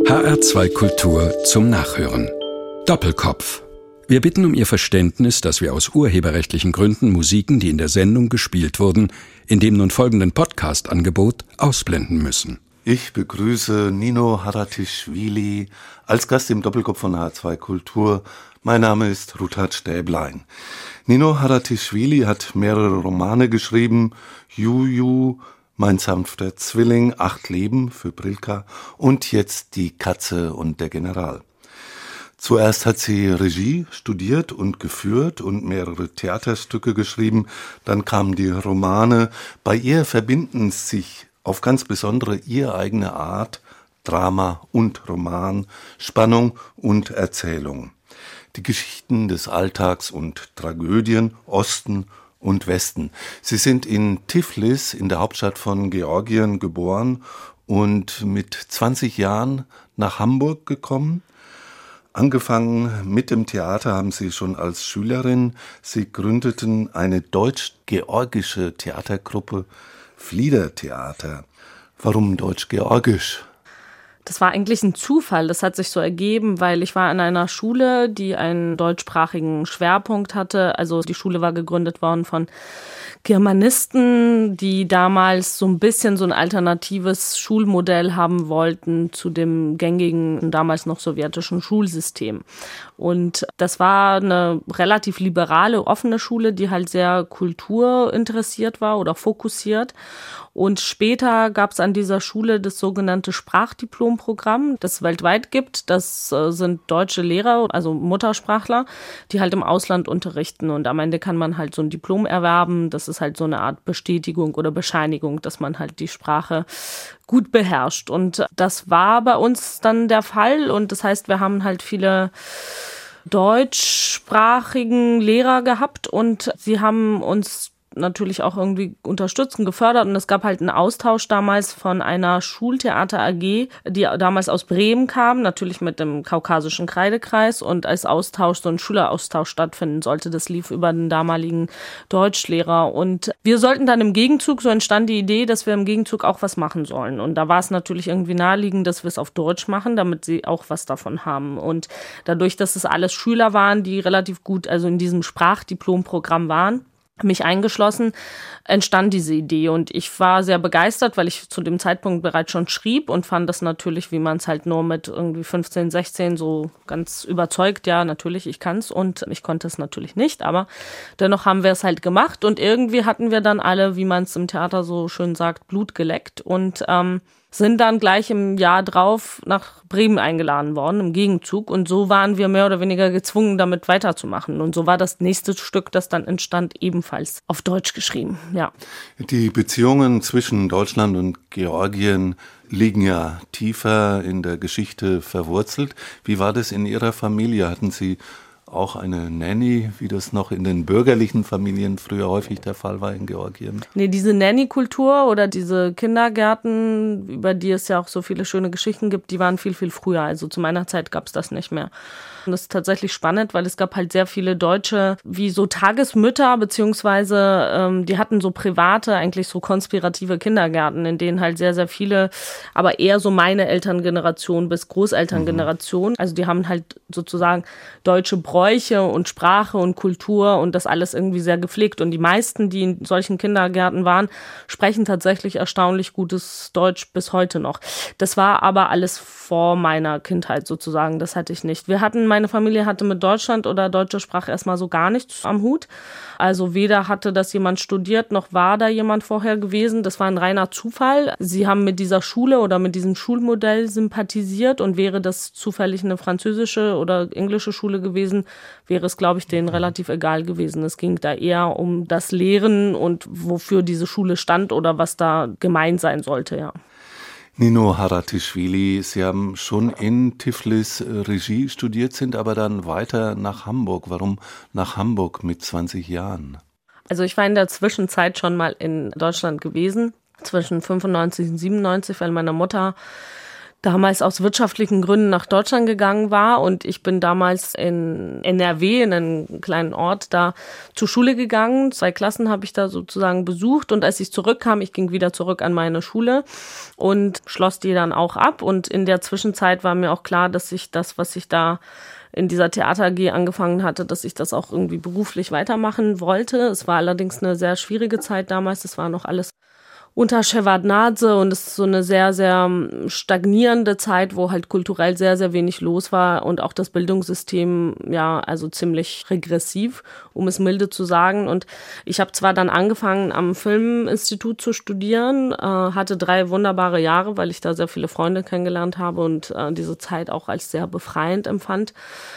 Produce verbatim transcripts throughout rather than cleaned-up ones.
H R zwei Kultur zum Nachhören. Doppelkopf. Wir bitten um Ihr Verständnis, dass wir aus urheberrechtlichen Gründen Musiken, die in der Sendung gespielt wurden, in dem nun folgenden Podcast-Angebot ausblenden müssen. Ich begrüße Nino Haratischvili als Gast im Doppelkopf von H R zwei Kultur. Mein Name ist Ruthard Stäblein. Nino Haratischvili hat mehrere Romane geschrieben: Juju, Mein sanfter Zwilling, Acht Leben für Brilka und jetzt Die Katze und der General. Zuerst hat sie Regie studiert und geführt und mehrere Theaterstücke geschrieben. Dann kamen die Romane. Bei ihr verbinden sich auf ganz besondere ihr eigene Art Drama und Roman, Spannung und Erzählung. Die Geschichten des Alltags und Tragödien, Osten und Westen. Sie sind in Tiflis, in der Hauptstadt von Georgien, geboren und mit zwanzig Jahren nach Hamburg gekommen. Angefangen mit dem Theater haben Sie schon als Schülerin. Sie gründeten eine deutsch-georgische Theatergruppe, Fliedertheater. Warum deutsch-georgisch? Das war eigentlich ein Zufall, das hat sich so ergeben, weil ich war an einer Schule, die einen deutschsprachigen Schwerpunkt hatte. Also die Schule war gegründet worden von Germanisten, die damals so ein bisschen so ein alternatives Schulmodell haben wollten zu dem gängigen, damals noch sowjetischen Schulsystem. Und das war eine relativ liberale, offene Schule, die halt sehr kulturinteressiert war oder fokussiert. Und später gab es an dieser Schule das sogenannte Sprachdiplomprogramm, das es weltweit gibt. Das äh, sind deutsche Lehrer, also Muttersprachler, die halt im Ausland unterrichten. Und am Ende kann man halt so ein Diplom erwerben. Das ist halt so eine Art Bestätigung oder Bescheinigung, dass man halt die Sprache gut beherrscht. Und das war bei uns dann der Fall. Und das heißt, wir haben halt viele deutschsprachigen Lehrer gehabt und sie haben uns natürlich auch irgendwie unterstützt und gefördert. Und es gab halt einen Austausch damals von einer Schultheater A G, die damals aus Bremen kam, natürlich mit dem kaukasischen Kreidekreis, und als Austausch, so ein Schüleraustausch stattfinden sollte. Das lief über den damaligen Deutschlehrer. Und wir sollten dann im Gegenzug, so entstand die Idee, dass wir im Gegenzug auch was machen sollen. Und da war es natürlich irgendwie naheliegend, dass wir es auf Deutsch machen, damit sie auch was davon haben. Und dadurch, dass es alles Schüler waren, die relativ gut, also in diesem Sprachdiplomprogramm waren, mich eingeschlossen, entstand diese Idee. Und ich war sehr begeistert, weil ich zu dem Zeitpunkt bereits schon schrieb und fand das natürlich, wie man es halt nur mit irgendwie fünfzehn, sechzehn so ganz überzeugt, ja, natürlich, ich kann's, und ich konnte es natürlich nicht, aber dennoch haben wir es halt gemacht und irgendwie hatten wir dann alle, wie man es im Theater so schön sagt, Blut geleckt und ähm, sind dann gleich im Jahr drauf nach Bremen eingeladen worden, im Gegenzug. Und so waren wir mehr oder weniger gezwungen, damit weiterzumachen. Und so war das nächste Stück, das dann entstand, ebenfalls auf Deutsch geschrieben, ja. Die Beziehungen zwischen Deutschland und Georgien liegen ja tiefer in der Geschichte verwurzelt. Wie war das in Ihrer Familie? Hatten Sie auch eine Nanny, wie das noch in den bürgerlichen Familien früher häufig der Fall war in Georgien? Nee, diese Nanny-Kultur oder diese Kindergärten, über die es ja auch so viele schöne Geschichten gibt, die waren viel, viel früher. Also zu meiner Zeit gab es das nicht mehr. Und das ist tatsächlich spannend, weil es gab halt sehr viele Deutsche, wie so Tagesmütter, beziehungsweise ähm, die hatten so private, eigentlich so konspirative Kindergärten, in denen halt sehr, sehr viele, aber eher so meine Elterngeneration bis Großelterngeneration, mhm. also die haben halt sozusagen deutsche Bräuche und Sprache und Kultur und das alles irgendwie sehr gepflegt. Und die meisten, die in solchen Kindergärten waren, sprechen tatsächlich erstaunlich gutes Deutsch bis heute noch. Das war aber alles vor meiner Kindheit sozusagen, das hatte ich nicht. Wir hatten, meine Familie hatte mit Deutschland oder deutscher Sprache erstmal so gar nichts am Hut. Also weder hatte das jemand studiert, noch war da jemand vorher gewesen. Das war ein reiner Zufall. Sie haben mit dieser Schule oder mit diesem Schulmodell sympathisiert und wäre das zufällig eine französische oder englische Schule gewesen, wäre es, glaube ich, denen relativ egal gewesen. Es ging da eher um das Lehren und wofür diese Schule stand oder was da gemeint sein sollte, ja. Nino Haratischvili, Sie haben schon in Tiflis Regie studiert, sind aber dann weiter nach Hamburg. Warum nach Hamburg mit zwanzig Jahren? Also ich war in der Zwischenzeit schon mal in Deutschland gewesen, zwischen fünfundneunzig und siebenundneunzig, weil meine Mutter damals aus wirtschaftlichen Gründen nach Deutschland gegangen war und ich bin damals in N R W, in einem kleinen Ort, da zur Schule gegangen. Zwei Klassen habe ich da sozusagen besucht und als ich zurückkam, ich ging wieder zurück an meine Schule und schloss die dann auch ab und in der Zwischenzeit war mir auch klar, dass ich das, was ich da in dieser Theater A G angefangen hatte, dass ich das auch irgendwie beruflich weitermachen wollte. Es war allerdings eine sehr schwierige Zeit damals, das war noch alles unter Shevardnadse und es ist so eine sehr, sehr stagnierende Zeit, wo halt kulturell sehr, sehr wenig los war und auch das Bildungssystem, ja, also ziemlich regressiv, um es milde zu sagen. Und ich habe zwar dann angefangen, am Filminstitut zu studieren, äh, hatte drei wunderbare Jahre, weil ich da sehr viele Freunde kennengelernt habe und äh, diese Zeit auch als sehr befreiend empfand.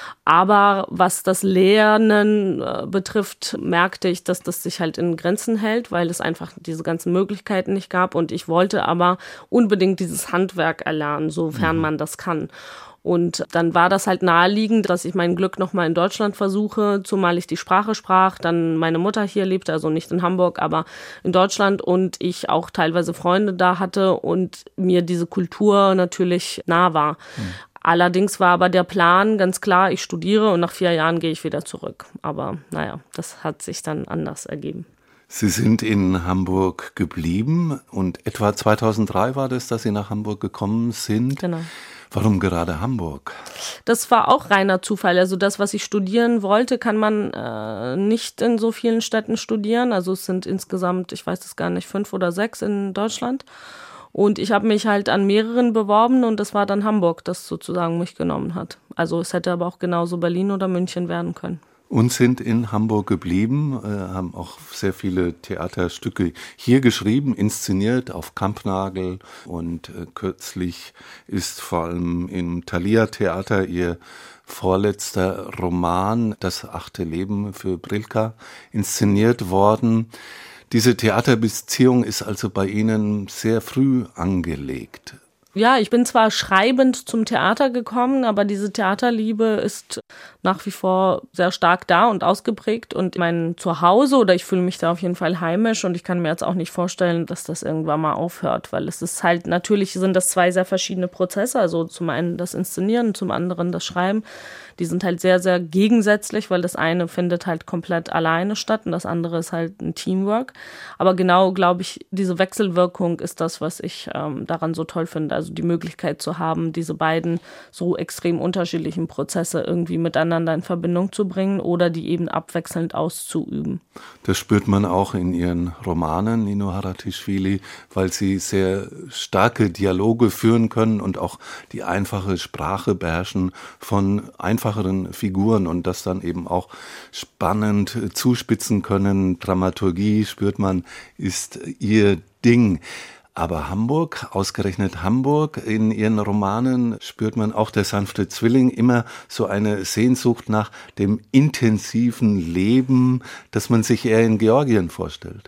Aber was das Lernen äh, betrifft, merkte ich, dass das sich halt in Grenzen hält, weil es einfach diese ganzen Möglichkeiten nicht gab. Und ich wollte aber unbedingt dieses Handwerk erlernen, sofern mhm. man das kann. Und dann war das halt naheliegend, dass ich mein Glück nochmal in Deutschland versuche, zumal ich die Sprache sprach, dann meine Mutter hier lebte, also nicht in Hamburg, aber in Deutschland und ich auch teilweise Freunde da hatte und mir diese Kultur natürlich nah war. Mhm. Allerdings war aber der Plan ganz klar, ich studiere und nach vier Jahren gehe ich wieder zurück. Aber naja, das hat sich dann anders ergeben. Sie sind in Hamburg geblieben und etwa zweitausenddrei war das, dass Sie nach Hamburg gekommen sind. Genau. Warum gerade Hamburg? Das war auch reiner Zufall. Also das, was ich studieren wollte, kann man äh, nicht in so vielen Städten studieren. Also es sind insgesamt, ich weiß es gar nicht, fünf oder sechs in Deutschland. Und ich habe mich halt an mehreren beworben und das war dann Hamburg, das sozusagen mich genommen hat. Also es hätte aber auch genauso Berlin oder München werden können. Und sind in Hamburg geblieben, äh, haben auch sehr viele Theaterstücke hier geschrieben, inszeniert auf Kampnagel. Und äh, kürzlich ist vor allem im Thalia Theater Ihr vorletzter Roman, Das achte Leben für Brilka, inszeniert worden. Diese Theaterbeziehung ist also bei Ihnen sehr früh angelegt. Ja, ich bin zwar schreibend zum Theater gekommen, aber diese Theaterliebe ist nach wie vor sehr stark da und ausgeprägt und mein Zuhause oder ich fühle mich da auf jeden Fall heimisch und ich kann mir jetzt auch nicht vorstellen, dass das irgendwann mal aufhört, weil es ist halt, natürlich sind das zwei sehr verschiedene Prozesse, also zum einen das Inszenieren, zum anderen das Schreiben. Die sind halt sehr, sehr gegensätzlich, weil das eine findet halt komplett alleine statt und das andere ist halt ein Teamwork. Aber genau, glaube ich, diese Wechselwirkung ist das, was ich ähm, daran so toll finde. Also die Möglichkeit zu haben, diese beiden so extrem unterschiedlichen Prozesse irgendwie miteinander in Verbindung zu bringen oder die eben abwechselnd auszuüben. Das spürt man auch in Ihren Romanen, Nino Haratischvili, weil Sie sehr starke Dialoge führen können und auch die einfache Sprache beherrschen von einfachen einfacheren Figuren und das dann eben auch spannend zuspitzen können. Dramaturgie, spürt man, ist ihr Ding. Aber Hamburg, ausgerechnet Hamburg, in Ihren Romanen spürt man auch der sanfte Zwilling immer so eine Sehnsucht nach dem intensiven Leben, das man sich eher in Georgien vorstellt.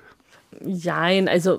Jein, also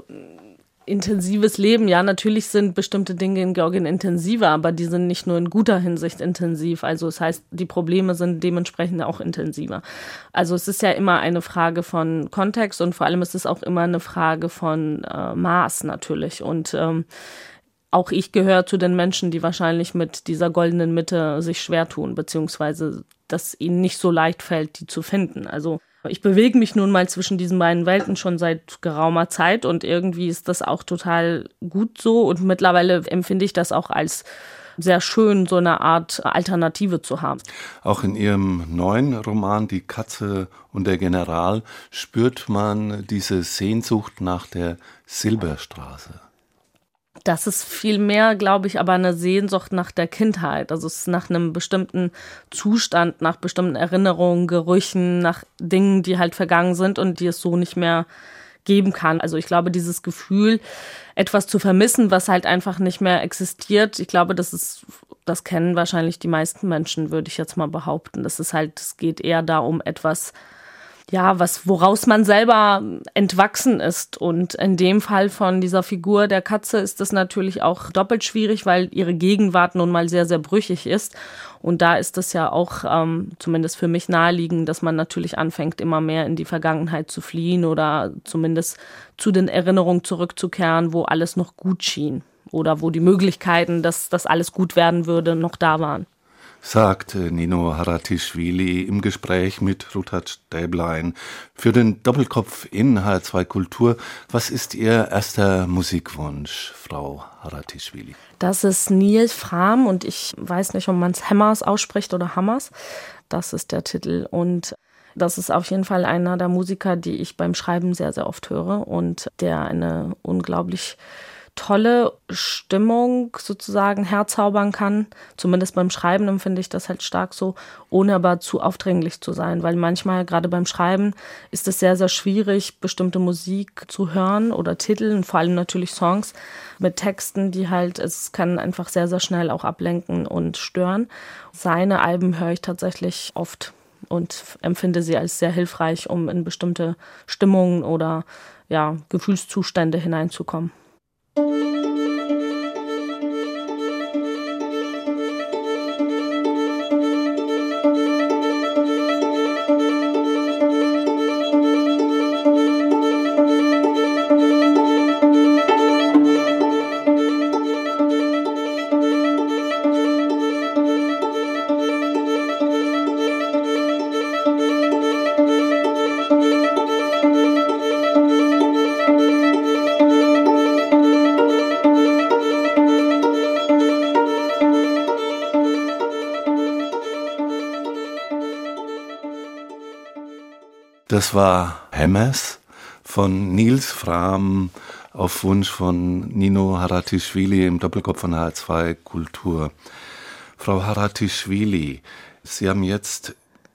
intensives Leben, ja, natürlich sind bestimmte Dinge in Georgien intensiver, aber die sind nicht nur in guter Hinsicht intensiv. Also das heißt, die Probleme sind dementsprechend auch intensiver. Also es ist ja immer eine Frage von Kontext und vor allem ist es auch immer eine Frage von äh, Maß natürlich. Und ähm, auch ich gehöre zu den Menschen, die wahrscheinlich mit dieser goldenen Mitte sich schwer tun, beziehungsweise dass ihnen nicht so leicht fällt, die zu finden. Also ich bewege mich nun mal zwischen diesen beiden Welten schon seit geraumer Zeit und irgendwie ist das auch total gut so und mittlerweile empfinde ich das auch als sehr schön, so eine Art Alternative zu haben. Auch in Ihrem neuen Roman Die Katze und der General spürt man diese Sehnsucht nach der Silberstraße. Das ist viel mehr, glaube ich, aber eine Sehnsucht nach der Kindheit. Also es ist nach einem bestimmten Zustand, nach bestimmten Erinnerungen, Gerüchen, nach Dingen, die halt vergangen sind und die es so nicht mehr geben kann. Also ich glaube, dieses Gefühl, etwas zu vermissen, was halt einfach nicht mehr existiert, ich glaube, das ist, das kennen wahrscheinlich die meisten Menschen, würde ich jetzt mal behaupten. Das ist halt, es geht eher da um etwas, ja, was, woraus man selber entwachsen ist. Und in dem Fall von dieser Figur der Katze ist das natürlich auch doppelt schwierig, weil ihre Gegenwart nun mal sehr, sehr brüchig ist. Und da ist es ja auch ähm, zumindest für mich naheliegend, dass man natürlich anfängt, immer mehr in die Vergangenheit zu fliehen oder zumindest zu den Erinnerungen zurückzukehren, wo alles noch gut schien. oder wo die Möglichkeiten, dass das alles gut werden würde, noch da waren. Sagt Nino Haratischvili im Gespräch mit Ruthard Stäblein für den Doppelkopf in H R zwei Kultur. Was ist Ihr erster Musikwunsch, Frau Haratischvili? Das ist Nils Frahm und ich weiß nicht, ob man es Hammers ausspricht oder Hammers. Das ist der Titel und das ist auf jeden Fall einer der Musiker, die ich beim Schreiben sehr, sehr oft höre und der eine unglaublich tolle Stimmung sozusagen herzaubern kann. Zumindest beim Schreiben empfinde ich das halt stark so, ohne aber zu aufdringlich zu sein. Weil manchmal, gerade beim Schreiben, ist es sehr, sehr schwierig, bestimmte Musik zu hören oder Titel und vor allem natürlich Songs mit Texten, die halt, es kann einfach sehr, sehr schnell auch ablenken und stören. Seine Alben höre ich tatsächlich oft und empfinde sie als sehr hilfreich, um in bestimmte Stimmungen oder ja, Gefühlszustände hineinzukommen. Das war Hammers von Nils Frahm auf Wunsch von Nino Haratischvili im Doppelkopf von H R zwei Kultur. Frau Haratischvili, Sie haben jetzt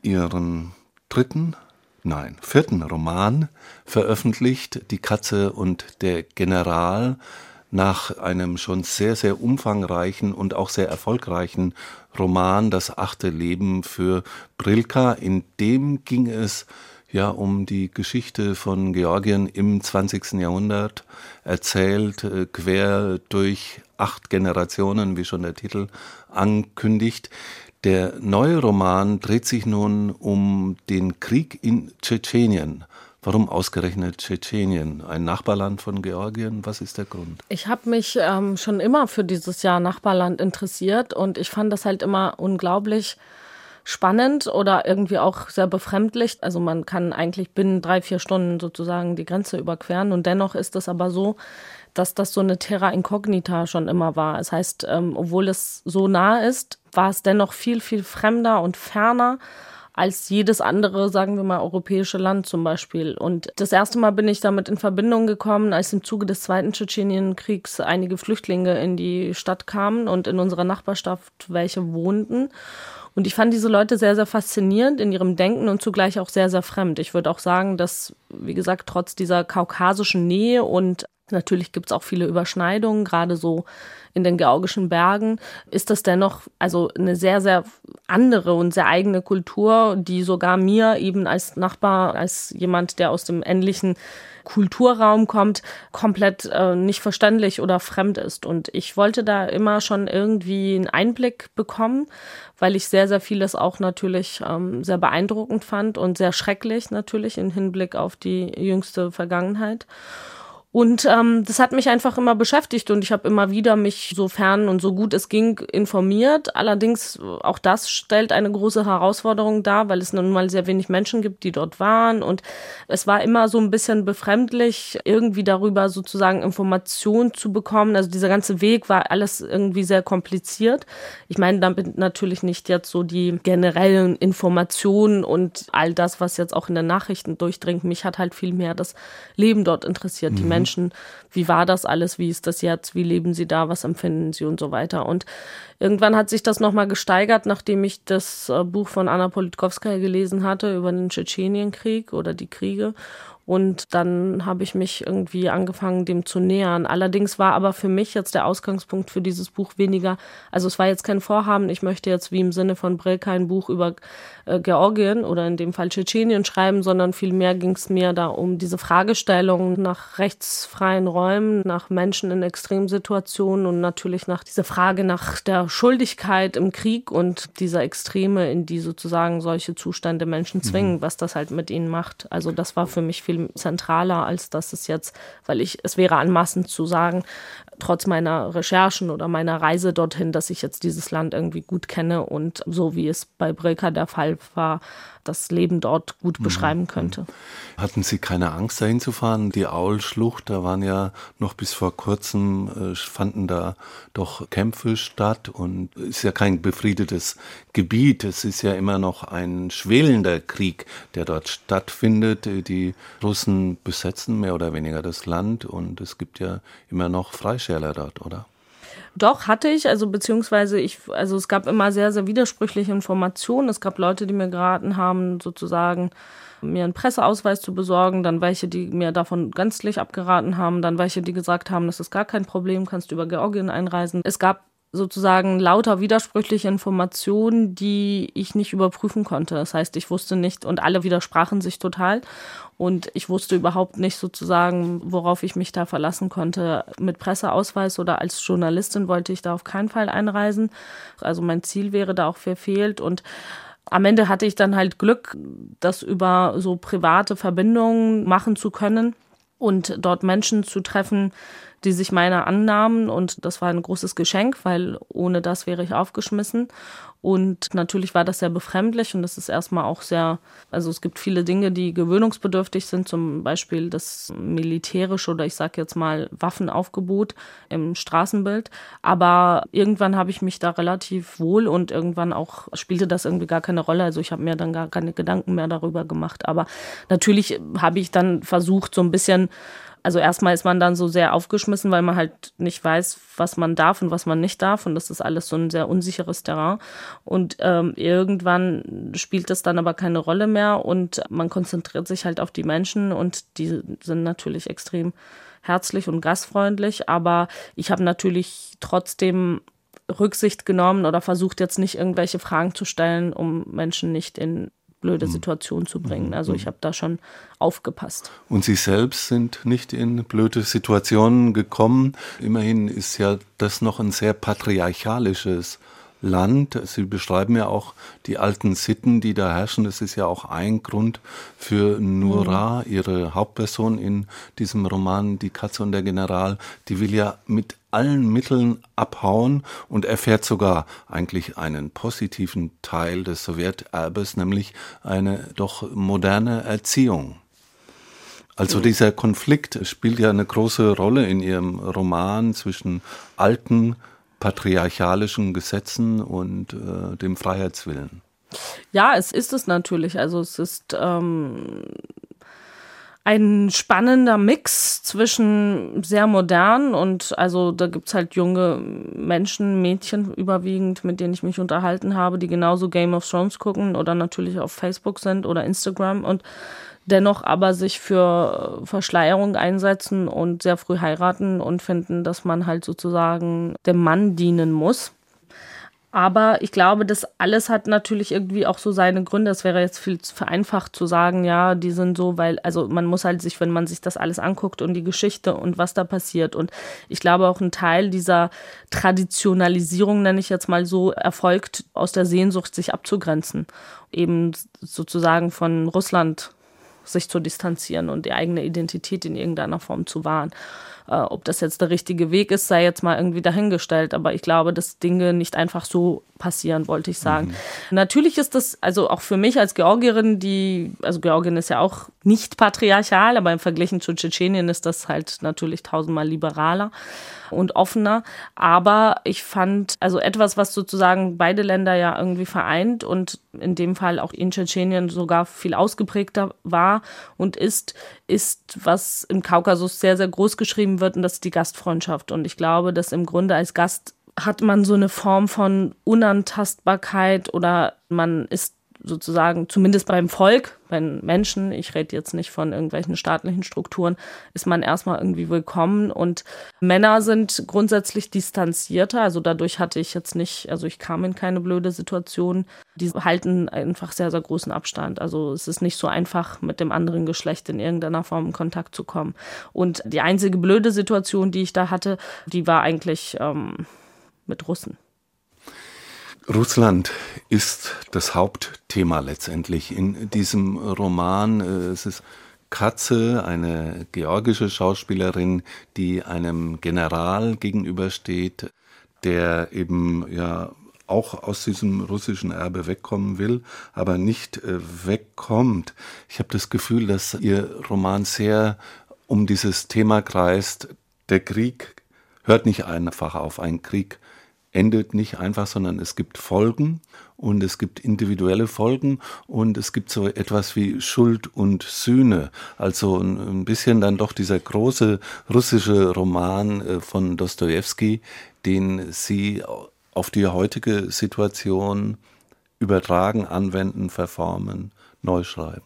Ihren dritten, nein, vierten Roman veröffentlicht, Die Katze und der General, nach einem schon sehr, sehr umfangreichen und auch sehr erfolgreichen Roman Das achte Leben für Brilka. In dem ging es ja um die Geschichte von Georgien im zwanzigsten Jahrhundert, erzählt äh, quer durch acht Generationen, wie schon der Titel ankündigt. Der neue Roman dreht sich nun um den Krieg in Tschetschenien. Warum ausgerechnet Tschetschenien, ein Nachbarland von Georgien? Was ist der Grund? Ich habe mich ähm, schon immer für dieses Jahr Nachbarland interessiert und ich fand das halt immer unglaublich spannend oder irgendwie auch sehr befremdlich. Also man kann eigentlich binnen drei, vier Stunden sozusagen die Grenze überqueren und dennoch ist es aber so, dass das so eine Terra Incognita schon immer war. Das heißt, ähm, obwohl es so nah ist, war es dennoch viel, viel fremder und ferner als jedes andere, sagen wir mal, europäische Land zum Beispiel. Und das erste Mal bin ich damit in Verbindung gekommen, als im Zuge des Zweiten Tschetschenienkriegs einige Flüchtlinge in die Stadt kamen und in unserer Nachbarschaft welche wohnten. Und ich fand diese Leute sehr, sehr faszinierend in ihrem Denken und zugleich auch sehr, sehr fremd. Ich würde auch sagen, dass, wie gesagt, trotz dieser kaukasischen Nähe und natürlich gibt es auch viele Überschneidungen, gerade so in den georgischen Bergen, ist das dennoch also eine sehr, sehr andere und sehr eigene Kultur, die sogar mir eben als Nachbar, als jemand, der aus dem ähnlichen Kulturraum kommt, komplett äh, nicht verständlich oder fremd ist. Und ich wollte da immer schon irgendwie einen Einblick bekommen, weil ich sehr, sehr vieles auch natürlich ähm, sehr beeindruckend fand und sehr schrecklich natürlich im Hinblick auf die jüngste Vergangenheit. Und ähm, das hat mich einfach immer beschäftigt und ich habe immer wieder mich sofern und so gut es ging informiert. Allerdings auch das stellt eine große Herausforderung dar, weil es nun mal sehr wenig Menschen gibt, die dort waren. Und es war immer so ein bisschen befremdlich, irgendwie darüber sozusagen Informationen zu bekommen. Also dieser ganze Weg war alles irgendwie sehr kompliziert. Ich meine damit natürlich nicht jetzt so die generellen Informationen und all das, was jetzt auch in den Nachrichten durchdringt. Mich hat halt viel mehr das Leben dort interessiert, die Menschen. Menschen, wie war das alles, wie ist das jetzt, wie leben sie da, was empfinden sie und so weiter. Und irgendwann hat sich das nochmal gesteigert, nachdem ich das Buch von Anna Politkowskaja gelesen hatte über den Tschetschenienkrieg oder die Kriege. Und dann habe ich mich irgendwie angefangen, dem zu nähern. Allerdings war aber für mich jetzt der Ausgangspunkt für dieses Buch weniger, also es war jetzt kein Vorhaben, ich möchte jetzt wie im Sinne von Brilka ein Buch über äh, Georgien oder in dem Fall Tschetschenien schreiben, sondern vielmehr ging es mir da um diese Fragestellung nach rechtsfreien Räumen, nach Menschen in Extremsituationen und natürlich nach dieser Frage nach der Schuldigkeit im Krieg und dieser Extreme, in die sozusagen solche Zustände Menschen zwingen, mhm. was das halt mit ihnen macht. Also das war für mich viel zentraler, als dass es jetzt, weil ich, es wäre anmaßend zu sagen, trotz meiner Recherchen oder meiner Reise dorthin, dass ich jetzt dieses Land irgendwie gut kenne und so wie es bei Brilka der Fall war, das Leben dort gut beschreiben könnte. Hatten Sie keine Angst, dahin zu fahren? Die Aulschlucht, da waren ja noch bis vor kurzem, äh, fanden da doch Kämpfe statt und ist ja kein befriedetes Gebiet. Es ist ja immer noch ein schwelender Krieg, der dort stattfindet. Die Russen besetzen mehr oder weniger das Land und es gibt ja immer noch Freischärler dort, oder? Doch, hatte ich, also beziehungsweise ich, also es gab immer sehr, sehr widersprüchliche Informationen. Es gab Leute, die mir geraten haben, sozusagen mir einen Presseausweis zu besorgen, dann welche, die mir davon gänzlich abgeraten haben, dann welche, die gesagt haben, das ist gar kein Problem, kannst über Georgien einreisen. Es gab sozusagen lauter widersprüchliche Informationen, die ich nicht überprüfen konnte. Das heißt, ich wusste nicht, und alle widersprachen sich total. Und ich wusste überhaupt nicht sozusagen, worauf ich mich da verlassen konnte. Mit Presseausweis oder als Journalistin wollte ich da auf keinen Fall einreisen. Also mein Ziel wäre da auch verfehlt. Und am Ende hatte ich dann halt Glück, das über so private Verbindungen machen zu können und dort Menschen zu treffen, die sich meiner annahmen. Und das war ein großes Geschenk, weil ohne das wäre ich aufgeschmissen. Und natürlich war das sehr befremdlich und das ist erstmal auch sehr, also es gibt viele Dinge, die gewöhnungsbedürftig sind, zum Beispiel das militärische oder ich sage jetzt mal Waffenaufgebot im Straßenbild. Aber irgendwann habe ich mich da relativ wohl und irgendwann auch spielte das irgendwie gar keine Rolle. Also ich habe mir dann gar keine Gedanken mehr darüber gemacht. Aber natürlich habe ich dann versucht, so ein bisschen, also erstmal ist man dann so sehr aufgeschmissen, weil man halt nicht weiß, was man darf und was man nicht darf. Und das ist alles so ein sehr unsicheres Terrain. Und ähm, irgendwann spielt das dann aber keine Rolle mehr und man konzentriert sich halt auf die Menschen und die sind natürlich extrem herzlich und gastfreundlich. Aber ich habe natürlich trotzdem Rücksicht genommen oder versucht jetzt nicht irgendwelche Fragen zu stellen, um Menschen nicht in blöde Situation zu bringen. Also ich habe da schon aufgepasst. Und Sie selbst sind nicht in blöde Situationen gekommen. Immerhin ist ja das noch ein sehr patriarchalisches Land. Sie beschreiben ja auch die alten Sitten, die da herrschen. Das ist ja auch ein Grund für Noura, ihre Hauptperson in diesem Roman Die Katze und der General. Die will ja mit allen Mitteln abhauen und erfährt sogar eigentlich einen positiven Teil des Sowjeterbes, nämlich eine doch moderne Erziehung. Also dieser Konflikt spielt ja eine große Rolle in Ihrem Roman zwischen alten patriarchalischen Gesetzen und äh, dem Freiheitswillen. Ja, es ist es natürlich. Also es ist ähm, ein spannender Mix zwischen sehr modern und also da gibt's halt junge Menschen, Mädchen überwiegend, mit denen ich mich unterhalten habe, die genauso Game of Thrones gucken oder natürlich auf Facebook sind oder Instagram und dennoch aber sich für Verschleierung einsetzen und sehr früh heiraten und finden, dass man halt sozusagen dem Mann dienen muss. Aber ich glaube, das alles hat natürlich irgendwie auch so seine Gründe. Es wäre jetzt viel zu vereinfacht zu sagen, ja, die sind so, weil, also man muss halt sich, wenn man sich das alles anguckt und die Geschichte und was da passiert. Und ich glaube auch ein Teil dieser Traditionalisierung, nenne ich jetzt mal so, erfolgt aus der Sehnsucht, sich abzugrenzen. Eben sozusagen von Russland sich zu distanzieren und die eigene Identität in irgendeiner Form zu wahren. Äh, ob das jetzt der richtige Weg ist, sei jetzt mal irgendwie dahingestellt. Aber ich glaube, dass Dinge nicht einfach so passieren, wollte ich sagen. Mhm. Natürlich ist das, also auch für mich als Georgierin, die, also Georgien ist ja auch nicht patriarchal, aber im Vergleich zu Tschetschenien ist das halt natürlich tausendmal liberaler und offener. Aber ich fand, also etwas, was sozusagen beide Länder ja irgendwie vereint und in dem Fall auch in Tschetschenien sogar viel ausgeprägter war und ist, ist, was im Kaukasus sehr, sehr groß geschrieben wird, und das ist die Gastfreundschaft. Und ich glaube, dass im Grunde als Gast hat man so eine Form von Unantastbarkeit oder man ist sozusagen, zumindest beim Volk, bei Menschen, ich rede jetzt nicht von irgendwelchen staatlichen Strukturen, ist man erstmal irgendwie willkommen. Und Männer sind grundsätzlich distanzierter, also dadurch hatte ich jetzt nicht, also ich kam in keine blöde Situation. Die halten einfach sehr, sehr großen Abstand. Also es ist nicht so einfach, mit dem anderen Geschlecht in irgendeiner Form in Kontakt zu kommen. Und die einzige blöde Situation, die ich da hatte, die war eigentlich ähm, mit Russen. Russland ist das Hauptthema letztendlich in diesem Roman. Es ist Katze, eine georgische Schauspielerin, die einem General gegenübersteht, der eben ja auch aus diesem russischen Erbe wegkommen will, aber nicht äh, wegkommt. Ich habe das Gefühl, dass Ihr Roman sehr um dieses Thema kreist. Der Krieg hört nicht einfach auf. Ein Krieg endet nicht einfach, sondern es gibt Folgen und es gibt individuelle Folgen und es gibt so etwas wie Schuld und Sühne. Also ein bisschen dann doch dieser große russische Roman von Dostojewski, den Sie auf die heutige Situation übertragen, anwenden, verformen, neu schreiben.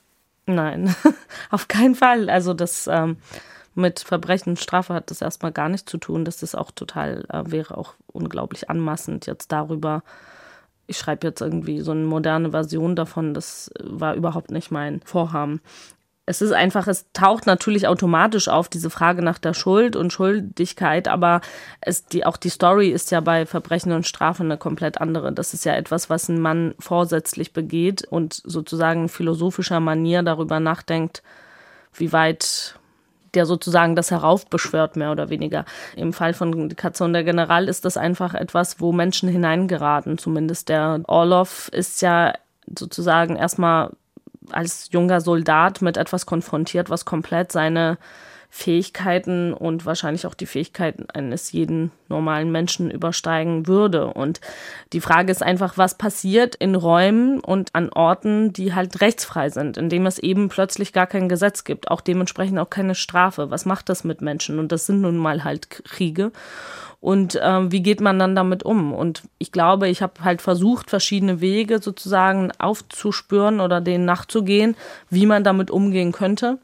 Nein, auf keinen Fall. Also das ähm, mit Verbrechen und Strafe hat das erstmal gar nichts zu tun. Das ist auch total, äh, wäre auch unglaublich anmaßend jetzt darüber. Ich schreibe jetzt irgendwie so eine moderne Version davon. Das war überhaupt nicht mein Vorhaben. Es ist einfach, es taucht natürlich automatisch auf, diese Frage nach der Schuld und Schuldigkeit, aber es, die, auch die Story ist ja bei Verbrechen und Strafe eine komplett andere. Das ist ja etwas, was ein Mann vorsätzlich begeht und sozusagen in philosophischer Manier darüber nachdenkt, wie weit der sozusagen das heraufbeschwört, mehr oder weniger. Im Fall von Die Katze und der General ist das einfach etwas, wo Menschen hineingeraten. Zumindest der Orlov ist ja sozusagen erstmal als junger Soldat mit etwas konfrontiert, was komplett seine Fähigkeiten und wahrscheinlich auch die Fähigkeiten eines jeden normalen Menschen übersteigen würde. Und die Frage ist einfach, was passiert in Räumen und an Orten, die halt rechtsfrei sind, indem es eben plötzlich gar kein Gesetz gibt, auch dementsprechend auch keine Strafe. Was macht das mit Menschen? Und das sind nun mal halt Kriege. Und äh, wie geht man dann damit um? Und ich glaube, ich habe halt versucht, verschiedene Wege sozusagen aufzuspüren oder denen nachzugehen, wie man damit umgehen könnte.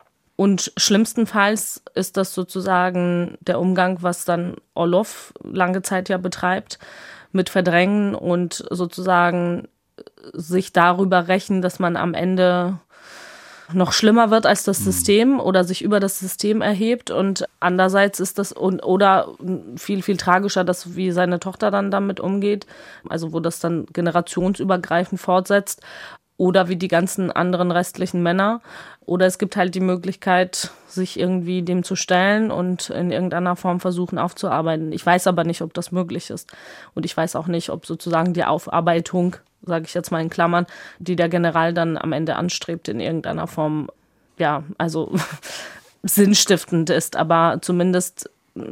Und schlimmstenfalls ist das sozusagen der Umgang, was dann Orlov lange Zeit ja betreibt, mit Verdrängen und sozusagen sich darüber rächen, dass man am Ende noch schlimmer wird als das System oder sich über das System erhebt. Und andererseits ist das, und, oder viel, viel tragischer, dass wie seine Tochter dann damit umgeht, also wo das dann generationsübergreifend fortsetzt, oder wie die ganzen anderen restlichen Männer. Oder es gibt halt die Möglichkeit, sich irgendwie dem zu stellen und in irgendeiner Form versuchen aufzuarbeiten. Ich weiß aber nicht, ob das möglich ist. Und ich weiß auch nicht, ob sozusagen die Aufarbeitung, sage ich jetzt mal in Klammern, die der General dann am Ende anstrebt, in irgendeiner Form, ja, also sinnstiftend ist. Aber zumindest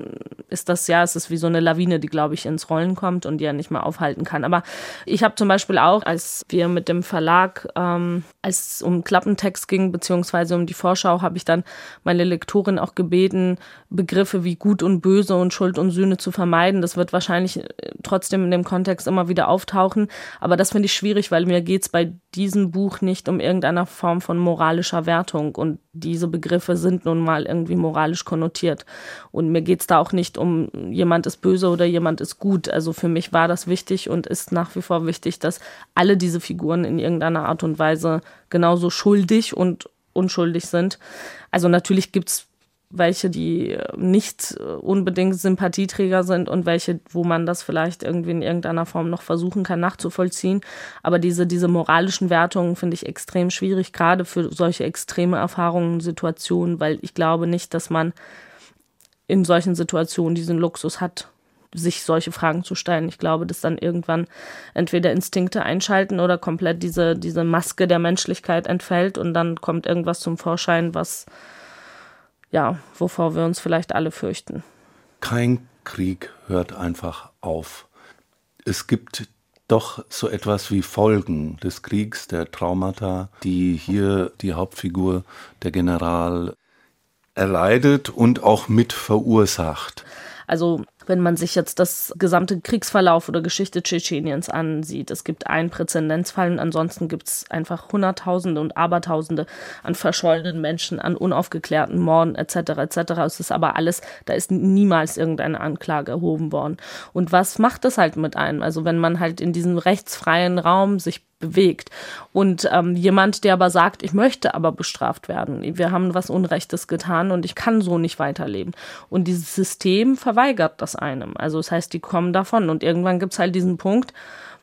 ist das ja, es ist wie so eine Lawine, die, glaube ich, ins Rollen kommt und die er nicht mehr aufhalten kann. Aber ich habe zum Beispiel auch, als wir mit dem Verlag, ähm, als es um Klappentext ging, beziehungsweise um die Vorschau, habe ich dann meine Lektorin auch gebeten, Begriffe wie Gut und Böse und Schuld und Sühne zu vermeiden. Das wird wahrscheinlich trotzdem in dem Kontext immer wieder auftauchen. Aber das finde ich schwierig, weil mir geht es bei diesem Buch nicht um irgendeine Form von moralischer Wertung. Und diese Begriffe sind nun mal irgendwie moralisch konnotiert. Und mir geht es da auch nicht um, jemand ist böse oder jemand ist gut. Also für mich war das wichtig und ist nach wie vor wichtig, dass alle diese Figuren in irgendeiner Art und Weise genauso schuldig und unschuldig sind. Also natürlich gibt es welche, die nicht unbedingt Sympathieträger sind und welche, wo man das vielleicht irgendwie in irgendeiner Form noch versuchen kann nachzuvollziehen. Aber diese, diese moralischen Wertungen finde ich extrem schwierig, gerade für solche extreme Erfahrungen, Situationen, weil ich glaube nicht, dass man in solchen Situationen diesen Luxus hat, sich solche Fragen zu stellen. Ich glaube, dass dann irgendwann entweder Instinkte einschalten oder komplett diese, diese Maske der Menschlichkeit entfällt und dann kommt irgendwas zum Vorschein, was, ja, wovor wir uns vielleicht alle fürchten. Kein Krieg hört einfach auf. Es gibt doch so etwas wie Folgen des Kriegs, der Traumata, die hier die Hauptfigur, der General, erleidet und auch mit verursacht. Also wenn man sich jetzt das gesamte Kriegsverlauf oder Geschichte Tschetscheniens ansieht, es gibt einen Präzedenzfall und ansonsten gibt es einfach Hunderttausende und Abertausende an verschollenen Menschen, an unaufgeklärten Morden et cetera et cetera. Es ist aber alles, da ist niemals irgendeine Anklage erhoben worden. Und was macht das halt mit einem? Also wenn man halt in diesem rechtsfreien Raum sich bewegt und ähm, jemand, der aber sagt, ich möchte aber bestraft werden, wir haben was Unrechtes getan und ich kann so nicht weiterleben. Und dieses System verweigert das einem. Also das heißt, die kommen davon und irgendwann gibt es halt diesen Punkt,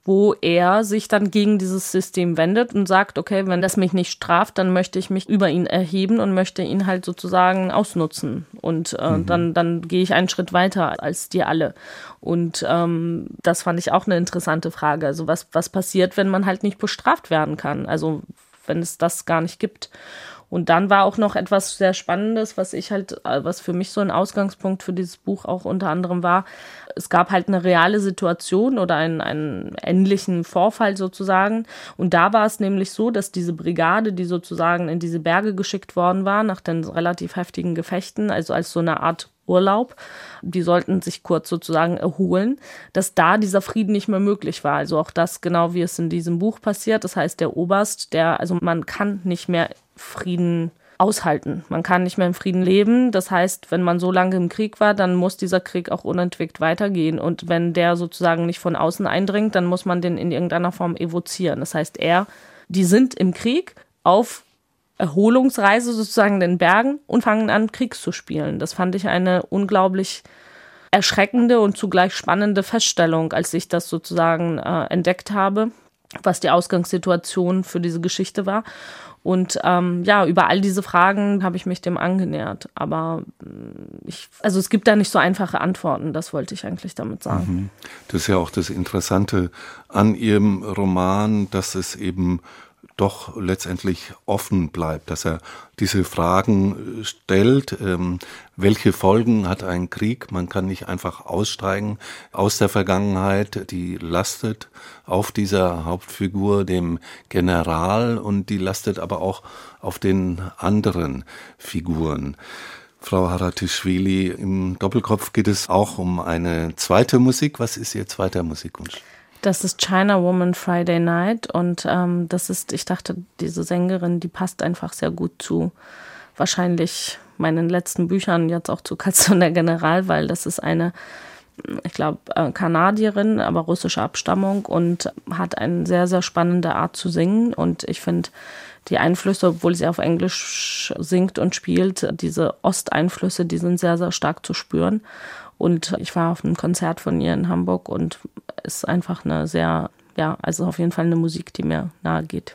wo er sich dann gegen dieses System wendet und sagt, okay, wenn das mich nicht straft, dann möchte ich mich über ihn erheben und möchte ihn halt sozusagen ausnutzen. Und äh, mhm. dann, dann gehe ich einen Schritt weiter als die alle. Und ähm, das fand ich auch eine interessante Frage. Also was, was passiert, wenn man halt nicht bestraft werden kann? Also wenn es das gar nicht gibt. Und dann war auch noch etwas sehr Spannendes, was ich halt, was für mich so ein Ausgangspunkt für dieses Buch auch unter anderem war. Es gab halt eine reale Situation oder einen, einen ähnlichen Vorfall sozusagen. Und da war es nämlich so, dass diese Brigade, die sozusagen in diese Berge geschickt worden war, nach den relativ heftigen Gefechten, also als so eine Art Urlaub, die sollten sich kurz sozusagen erholen, dass da dieser Frieden nicht mehr möglich war. Also auch das, genau wie es in diesem Buch passiert. Das heißt, der Oberst, der, also man kann nicht mehr Frieden aushalten. Man kann nicht mehr im Frieden leben. Das heißt, wenn man so lange im Krieg war, dann muss dieser Krieg auch unentwegt weitergehen. Und wenn der sozusagen nicht von außen eindringt, dann muss man den in irgendeiner Form evozieren. Das heißt, er, die sind im Krieg auf Erholungsreise sozusagen in den Bergen und fangen an, Krieg zu spielen. Das fand ich eine unglaublich erschreckende und zugleich spannende Feststellung, als ich das sozusagen äh, entdeckt habe, was die Ausgangssituation für diese Geschichte war. Und ähm, ja, über all diese Fragen habe ich mich dem angenähert. Aber ich, also es gibt da nicht so einfache Antworten, das wollte ich eigentlich damit sagen. Das ist ja auch das Interessante an Ihrem Roman, dass es eben doch letztendlich offen bleibt, dass er diese Fragen stellt. Ähm, welche Folgen hat ein Krieg? Man kann nicht einfach aussteigen aus der Vergangenheit. Die lastet auf dieser Hauptfigur, dem General, und die lastet aber auch auf den anderen Figuren. Frau Haratischvili, im Doppelkopf geht es auch um eine zweite Musik. Was ist Ihr zweiter Musikwunsch? Das ist China Woman Friday Night und ähm, das ist, ich dachte, diese Sängerin, die passt einfach sehr gut zu wahrscheinlich meinen letzten Büchern, jetzt auch zu Katze und der General, weil das ist eine, ich glaube, äh, Kanadierin, aber russische Abstammung und hat eine sehr, sehr spannende Art zu singen und ich finde die Einflüsse, obwohl sie auf Englisch singt und spielt, diese Osteinflüsse, die sind sehr, sehr stark zu spüren. Und ich war auf einem Konzert von ihr in Hamburg und es ist einfach eine sehr, ja, also auf jeden Fall eine Musik, die mir nahe geht.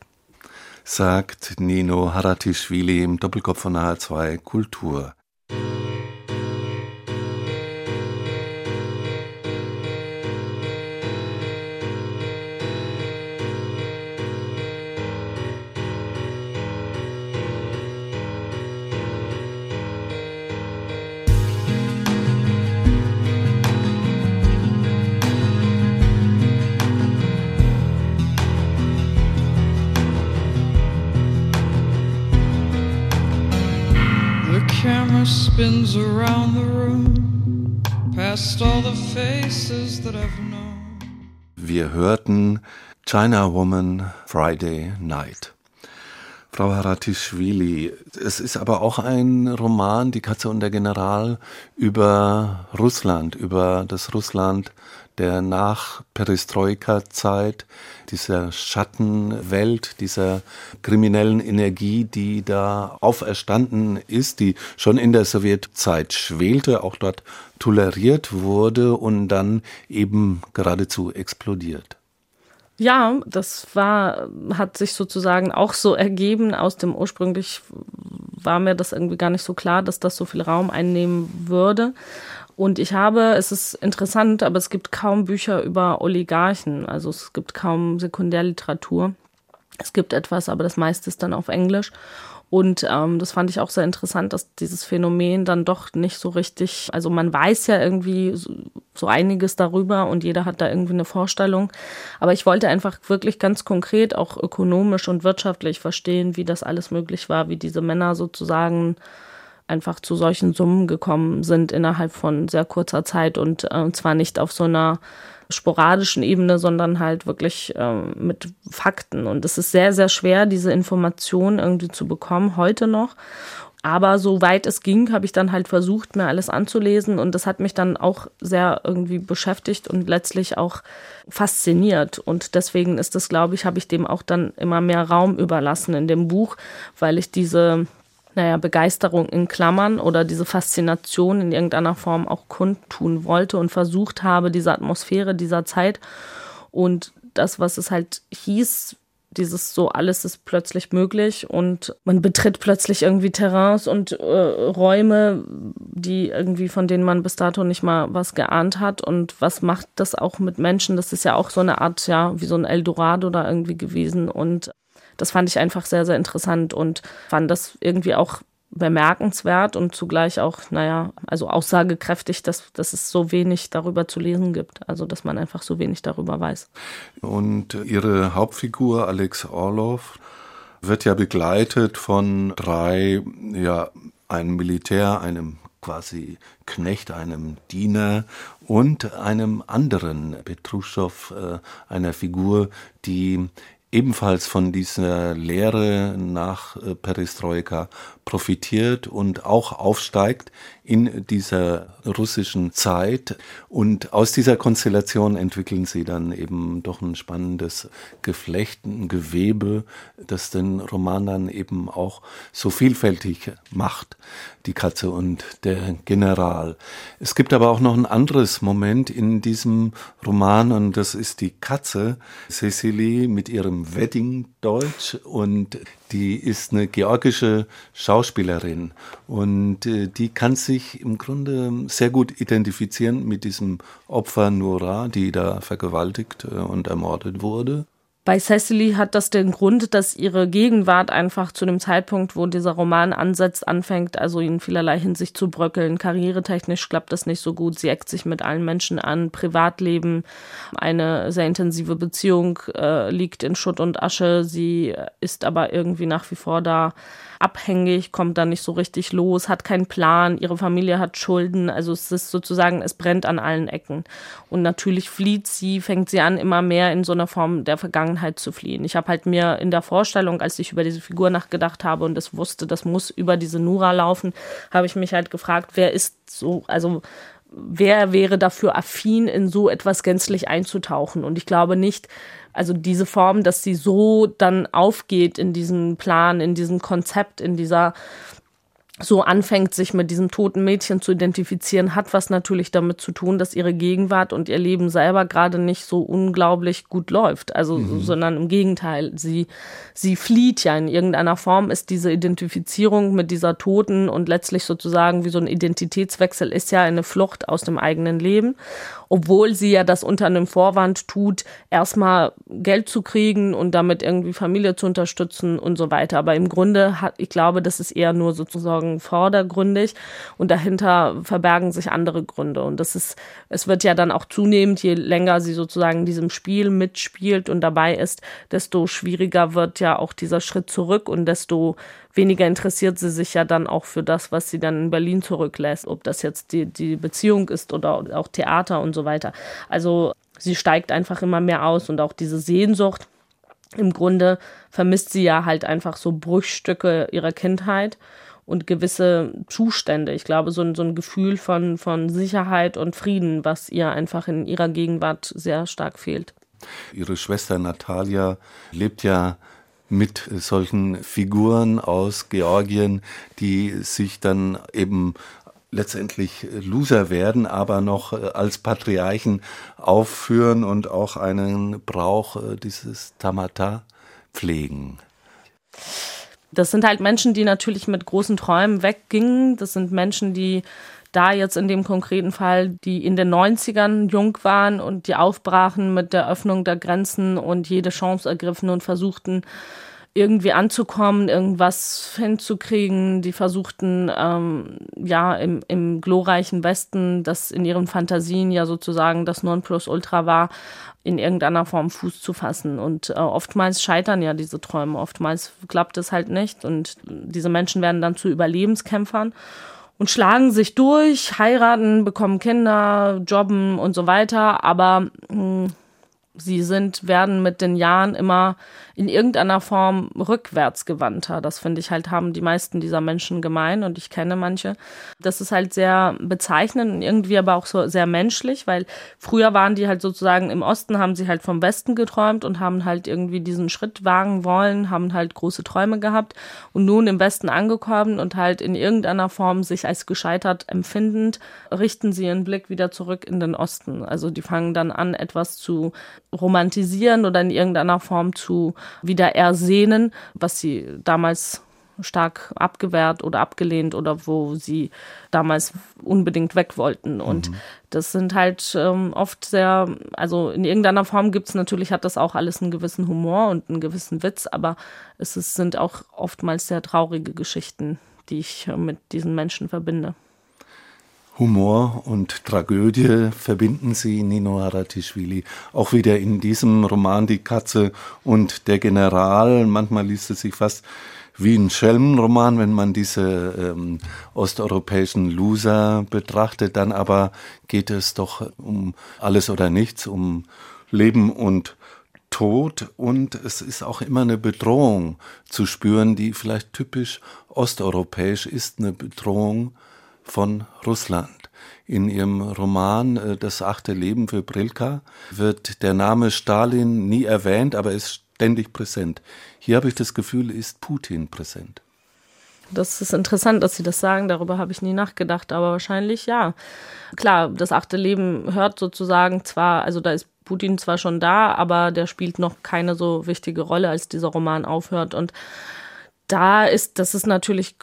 Sagt Nino Haratischvili im Doppelkopf von H R zwei Kultur. Spins around the room, past all the faces that I've known. Wir hörten China Woman Friday Night. Frau Haratischvili, es ist aber auch ein Roman, Die Katze und der General, über Russland, über das Russland der Nach-Perestroika-Zeit, dieser Schattenwelt, dieser kriminellen Energie, die da auferstanden ist, die schon in der Sowjetzeit schwelte, auch dort toleriert wurde und dann eben geradezu explodiert. Ja, das war, hat sich sozusagen auch so ergeben aus dem ursprünglich war mir das irgendwie gar nicht so klar, dass das so viel Raum einnehmen würde. Und ich habe, es ist interessant, aber es gibt kaum Bücher über Oligarchen, also es gibt kaum Sekundärliteratur. Es gibt etwas, aber das meiste ist dann auf Englisch. Und ähm, das fand ich auch sehr interessant, dass dieses Phänomen dann doch nicht so richtig, also man weiß ja irgendwie so, so einiges darüber und jeder hat da irgendwie eine Vorstellung. Aber ich wollte einfach wirklich ganz konkret auch ökonomisch und wirtschaftlich verstehen, wie das alles möglich war, wie diese Männer sozusagen einfach zu solchen Summen gekommen sind innerhalb von sehr kurzer Zeit und äh, zwar nicht auf so einer sporadischen Ebene, sondern halt wirklich äh, mit Fakten. Und es ist sehr, sehr schwer, diese Informationen irgendwie zu bekommen, heute noch. Aber soweit es ging, habe ich dann halt versucht, mir alles anzulesen und das hat mich dann auch sehr irgendwie beschäftigt und letztlich auch fasziniert. Und deswegen ist das, glaube ich, habe ich dem auch dann immer mehr Raum überlassen in dem Buch, weil ich diese naja, Begeisterung in Klammern oder diese Faszination in irgendeiner Form auch kundtun wollte und versucht habe, diese Atmosphäre dieser Zeit und das, was es halt hieß, dieses so, alles ist plötzlich möglich und man betritt plötzlich irgendwie Terrains und äh, Räume, die irgendwie, von denen man bis dato nicht mal was geahnt hat. Und was macht das auch mit Menschen? Das ist ja auch so eine Art, ja, wie so ein Eldorado da irgendwie gewesen. Und das fand ich einfach sehr, sehr interessant und fand das irgendwie auch bemerkenswert und zugleich auch, naja, also aussagekräftig, dass, dass es so wenig darüber zu lesen gibt. Also, dass man einfach so wenig darüber weiß. Und Ihre Hauptfigur, Alex Orlov, wird ja begleitet von drei, ja, einem Militär, einem quasi Knecht, einem Diener und einem anderen, Petruschow, äh, einer Figur, die ebenfalls von dieser Lehre nach Perestroika profitiert und auch aufsteigt in dieser russischen Zeit. Und aus dieser Konstellation entwickeln sie dann eben doch ein spannendes Geflecht, ein Gewebe, das den Roman dann eben auch so vielfältig macht, die Katze und der General. Es gibt aber auch noch ein anderes Moment in diesem Roman und das ist die Katze, Cecily mit ihrem Wedding-Deutsch, und die ist eine georgische Schauspielerin und äh, die kann sich im Grunde sehr gut identifizieren mit diesem Opfer Nura, die da vergewaltigt äh, und ermordet wurde. Bei Cecily hat das den Grund, dass ihre Gegenwart einfach zu dem Zeitpunkt, wo dieser Roman ansetzt, anfängt, also in vielerlei Hinsicht zu bröckeln. Karrieretechnisch klappt das nicht so gut. Sie eckt sich mit allen Menschen an. Privatleben, eine sehr intensive Beziehung äh, liegt in Schutt und Asche. Sie ist aber irgendwie nach wie vor da abhängig, kommt da nicht so richtig los, hat keinen Plan, ihre Familie hat Schulden, also es ist sozusagen, es brennt an allen Ecken. Und natürlich flieht sie, fängt sie an, immer mehr in so einer Form der Vergangenheit zu fliehen. Ich habe halt mir in der Vorstellung, als ich über diese Figur nachgedacht habe und es wusste, das muss über diese Nura laufen, habe ich mich halt gefragt, wer ist so, also wer wäre dafür affin, in so etwas gänzlich einzutauchen? Und ich glaube nicht, also diese Form, dass sie so dann aufgeht in diesem Plan, in diesem Konzept, in dieser, so anfängt, sich mit diesem toten Mädchen zu identifizieren, hat was natürlich damit zu tun, dass ihre Gegenwart und ihr Leben selber gerade nicht so unglaublich gut läuft. Also, mhm. sondern im Gegenteil, sie, sie flieht ja in irgendeiner Form, ist diese Identifizierung mit dieser Toten und letztlich sozusagen wie so ein Identitätswechsel ist ja eine Flucht aus dem eigenen Leben. Obwohl sie ja das unter einem Vorwand tut, erstmal Geld zu kriegen und damit irgendwie Familie zu unterstützen und so weiter. Aber im Grunde hat, ich glaube, das ist eher nur sozusagen vordergründig und dahinter verbergen sich andere Gründe. Und das ist, es wird ja dann auch zunehmend, je länger sie sozusagen in diesem Spiel mitspielt und dabei ist, desto schwieriger wird ja auch dieser Schritt zurück und desto weniger interessiert sie sich ja dann auch für das, was sie dann in Berlin zurücklässt, ob das jetzt die, die Beziehung ist oder auch Theater und so weiter. Also sie steigt einfach immer mehr aus und auch diese Sehnsucht, im Grunde vermisst sie ja halt einfach so Bruchstücke ihrer Kindheit und gewisse Zustände. Ich glaube, so ein, so ein Gefühl von, von Sicherheit und Frieden, was ihr einfach in ihrer Gegenwart sehr stark fehlt. Ihre Schwester Natalia lebt ja mit solchen Figuren aus Georgien, die sich dann eben letztendlich Loser werden, aber noch als Patriarchen aufführen und auch einen Brauch, dieses Tamata, pflegen. Das sind halt Menschen, die natürlich mit großen Träumen weggingen. Das sind Menschen, die da jetzt in dem konkreten Fall, die in den neunzigern jung waren und die aufbrachen mit der Öffnung der Grenzen und jede Chance ergriffen und versuchten, irgendwie anzukommen, irgendwas hinzukriegen. Die versuchten, ähm, ja, im, im glorreichen Westen, das in ihren Fantasien ja sozusagen das Nonplusultra war, in irgendeiner Form Fuß zu fassen. Und äh, oftmals scheitern ja diese Träume, oftmals klappt es halt nicht. Und diese Menschen werden dann zu Überlebenskämpfern und schlagen sich durch, heiraten, bekommen Kinder, jobben und so weiter. Aber mh, sie sind, werden mit den Jahren immer in irgendeiner Form rückwärtsgewandter. Das finde ich halt, haben die meisten dieser Menschen gemein und ich kenne manche. Das ist halt sehr bezeichnend und irgendwie aber auch so sehr menschlich, weil früher waren die halt sozusagen im Osten, haben sie halt vom Westen geträumt und haben halt irgendwie diesen Schritt wagen wollen, haben halt große Träume gehabt und nun im Westen angekommen und halt in irgendeiner Form sich als gescheitert empfindend, richten sie ihren Blick wieder zurück in den Osten. Also die fangen dann an, etwas zu romantisieren oder in irgendeiner Form zu wieder ersehnen, was sie damals stark abgewehrt oder abgelehnt oder wo sie damals unbedingt weg wollten. Und mhm. das sind halt ähm, oft sehr, also in irgendeiner Form gibt es natürlich, hat das auch alles einen gewissen Humor und einen gewissen Witz, aber es ist, sind auch oftmals sehr traurige Geschichten, die ich äh, mit diesen Menschen verbinde. Humor und Tragödie verbinden Sie, Nino Haratischvili. Auch wieder in diesem Roman Die Katze und der General. Manchmal liest es sich fast wie ein Schelmenroman, wenn man diese ähm, osteuropäischen Loser betrachtet. Dann aber geht es doch um alles oder nichts, um Leben und Tod. Und es ist auch immer eine Bedrohung zu spüren, die vielleicht typisch osteuropäisch ist, eine Bedrohung von Russland. In ihrem Roman Das achte Leben für Brilka wird der Name Stalin nie erwähnt, aber ist ständig präsent. Hier habe ich das Gefühl, ist Putin präsent. Das ist interessant, dass Sie das sagen, darüber habe ich nie nachgedacht, aber wahrscheinlich ja. Klar, das achte Leben hört sozusagen zwar, also da ist Putin zwar schon da, aber der spielt noch keine so wichtige Rolle, als dieser Roman aufhört. Und da ist, das ist natürlich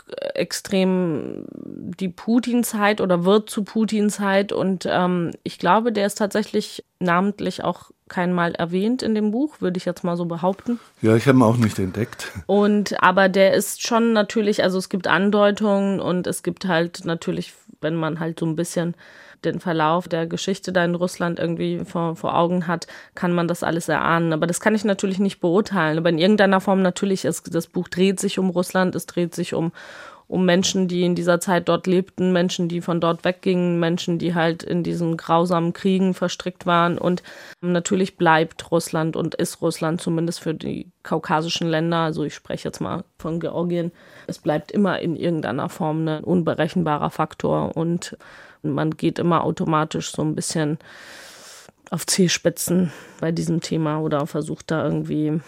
extrem die Putin-Zeit oder wird zu Putin-Zeit und ähm, ich glaube, der ist tatsächlich namentlich auch kein Mal erwähnt in dem Buch, würde ich jetzt mal so behaupten. Ja, ich habe ihn auch nicht entdeckt. Und aber der ist schon natürlich, also es gibt Andeutungen und es gibt halt natürlich, wenn man halt so ein bisschen den Verlauf der Geschichte da in Russland irgendwie vor, vor Augen hat, kann man das alles erahnen. Aber das kann ich natürlich nicht beurteilen. Aber in irgendeiner Form natürlich, ist, das Buch dreht sich um Russland, es dreht sich um, um Menschen, die in dieser Zeit dort lebten, Menschen, die von dort weggingen, Menschen, die halt in diesen grausamen Kriegen verstrickt waren. Und natürlich bleibt Russland und ist Russland zumindest für die kaukasischen Länder, also ich spreche jetzt mal von Georgien, es bleibt immer in irgendeiner Form ein unberechenbarer Faktor und man geht immer automatisch so ein bisschen auf Zehenspitzen bei diesem Thema oder versucht da irgendwie,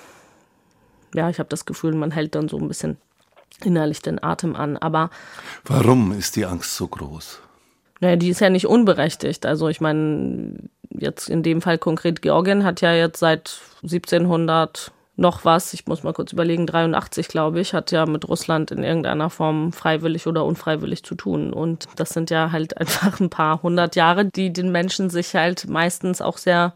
ja, ich habe das Gefühl, man hält dann so ein bisschen innerlich den Atem an. Aber warum ist die Angst so groß? Naja, die ist ja nicht unberechtigt. Also ich meine, jetzt in dem Fall konkret Georgien hat ja jetzt seit siebzehnhundert noch was, ich muss mal kurz überlegen, dreiundachtzig glaube ich, hat ja mit Russland in irgendeiner Form freiwillig oder unfreiwillig zu tun. Und das sind ja halt einfach ein paar hundert Jahre, die den Menschen sich halt meistens auch sehr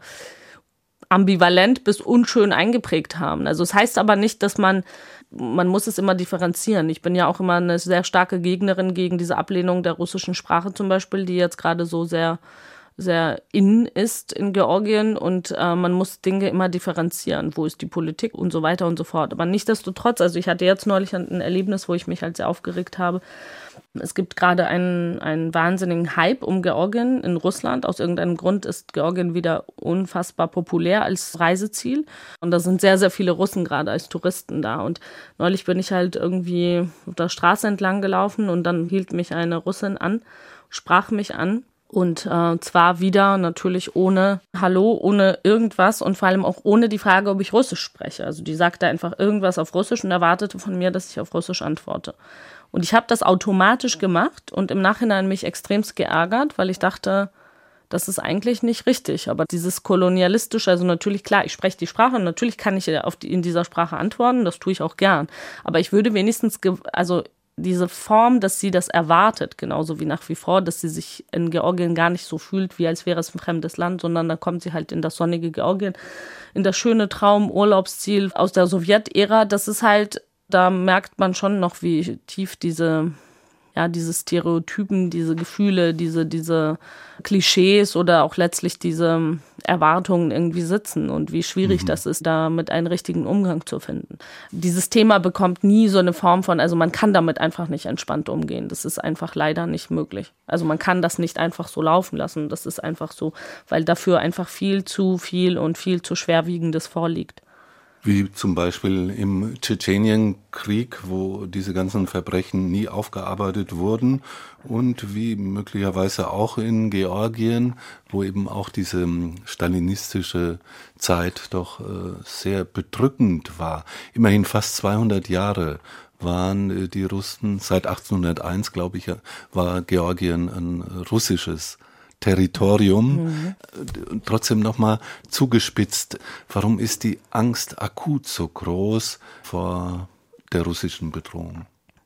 ambivalent bis unschön eingeprägt haben. Also es heißt aber nicht, dass man, man muss es immer differenzieren. Ich bin ja auch immer eine sehr starke Gegnerin gegen diese Ablehnung der russischen Sprache zum Beispiel, die jetzt gerade so sehr sehr in ist in Georgien und äh, man muss Dinge immer differenzieren. Wo ist die Politik und so weiter und so fort. Aber nichtsdestotrotz, also ich hatte jetzt neulich ein Erlebnis, wo ich mich halt sehr aufgeregt habe. Es gibt gerade einen, einen wahnsinnigen Hype um Georgien in Russland. Aus irgendeinem Grund ist Georgien wieder unfassbar populär als Reiseziel. Und da sind sehr, sehr viele Russen gerade als Touristen da. Und neulich bin ich halt irgendwie auf der Straße entlang gelaufen und dann hielt mich eine Russin an, sprach mich an. Und äh, zwar wieder natürlich ohne Hallo, ohne irgendwas und vor allem auch ohne die Frage, ob ich Russisch spreche. Also die sagte einfach irgendwas auf Russisch und erwartete von mir, dass ich auf Russisch antworte. Und ich habe das automatisch gemacht und im Nachhinein mich extremst geärgert, weil ich dachte, das ist eigentlich nicht richtig. Aber dieses kolonialistische, also natürlich, klar, ich spreche die Sprache und natürlich kann ich auf die, in dieser Sprache antworten, das tue ich auch gern. Aber ich würde wenigstens, ge- also diese Form, dass sie das erwartet, genauso wie nach wie vor, dass sie sich in Georgien gar nicht so fühlt, wie als wäre es ein fremdes Land, sondern da kommt sie halt in das sonnige Georgien, in das schöne Traum-Urlaubsziel aus der Sowjetära. Das ist halt, da merkt man schon noch, wie tief diese, ja, diese Stereotypen, diese Gefühle, diese, diese Klischees oder auch letztlich diese Erwartungen irgendwie sitzen und wie schwierig mhm. das ist, damit einen richtigen Umgang zu finden. Dieses Thema bekommt nie so eine Form von, also man kann damit einfach nicht entspannt umgehen. Das ist einfach leider nicht möglich. Also man kann das nicht einfach so laufen lassen. Das ist einfach so, weil dafür einfach viel zu viel und viel zu Schwerwiegendes vorliegt. Wie zum Beispiel im Tschetschenienkrieg, wo diese ganzen Verbrechen nie aufgearbeitet wurden und wie möglicherweise auch in Georgien, wo eben auch diese stalinistische Zeit doch äh, sehr bedrückend war. Immerhin fast zweihundert Jahre waren äh, die Russen, seit achtzehnhunderteins, glaube ich, war Georgien ein russisches Territorium. Mhm. Trotzdem nochmal zugespitzt, warum ist die Angst akut so groß vor der russischen Bedrohung?